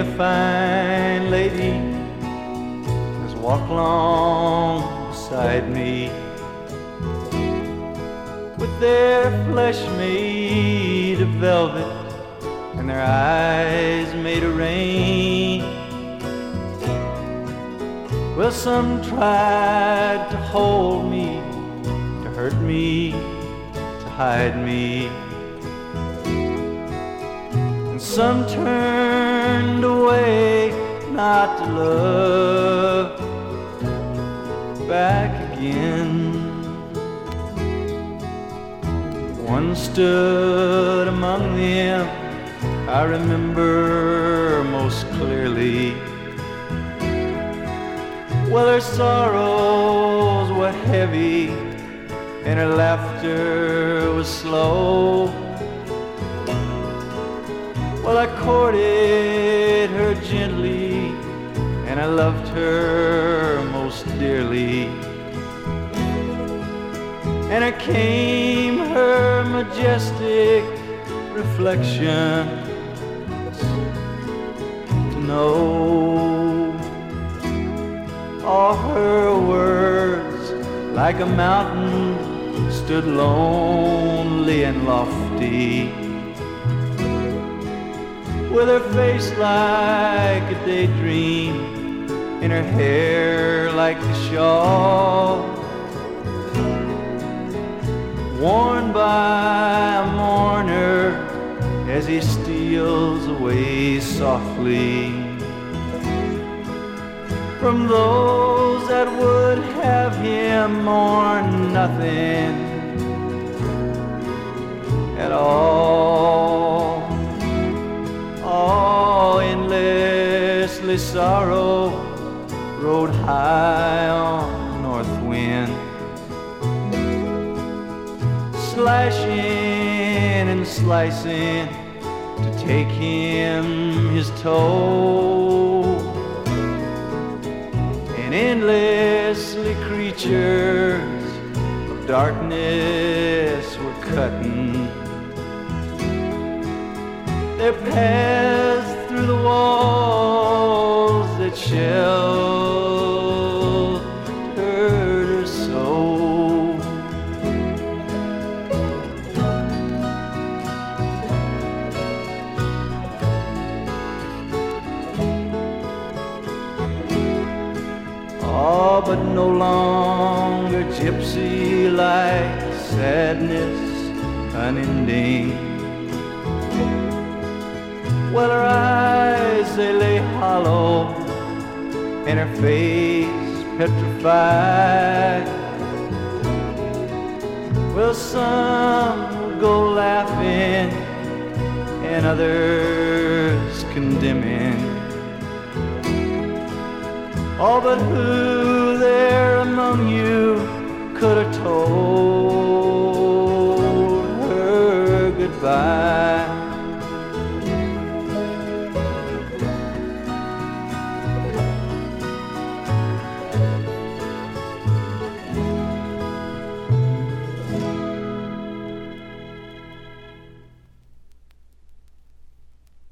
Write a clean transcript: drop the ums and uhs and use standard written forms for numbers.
a fine lady has walked along beside me, with their flesh made of velvet and their eyes made of rain. Well, some tried to hold me, to hurt me, to hide me, and some turned away not to love back again. One stood among them I remember most clearly. Well, her sorrows were heavy and her laughter was slow. Well, I courted her gently and I loved her most dearly, and I came her majestic reflection to know. All her words like a mountain stood lonely and lofty, with her face like a daydream and her hair like the shawl worn by a mourner as he steals away softly from those that would have him mourn nothing at all. Oh, endlessly sorrow rode high on the north wind, slashing and slicing to take him his toll, and endlessly creatures of darkness were cutting their paths through the walls that sheltered her soul. Oh, but no longer gypsy-like sadness unending. Well, her eyes, they lay hollow, and her face petrified. Well, some will go laughing, and others condemning. Oh, but who there among you could have told her goodbye?